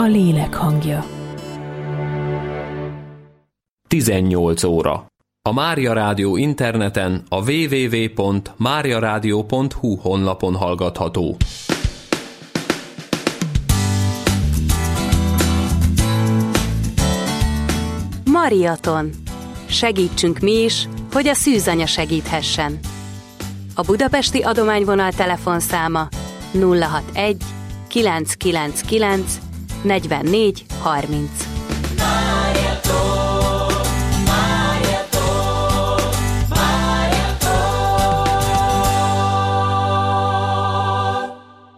a lélek hangja. 18 óra. A Mária Rádió interneten a www.mariaradio.hu honlapon hallgatható. Mariaton. Segítsünk mi is, hogy a szűzanya segíthessen. A budapesti adományvonal telefonszáma 061 999 44 30.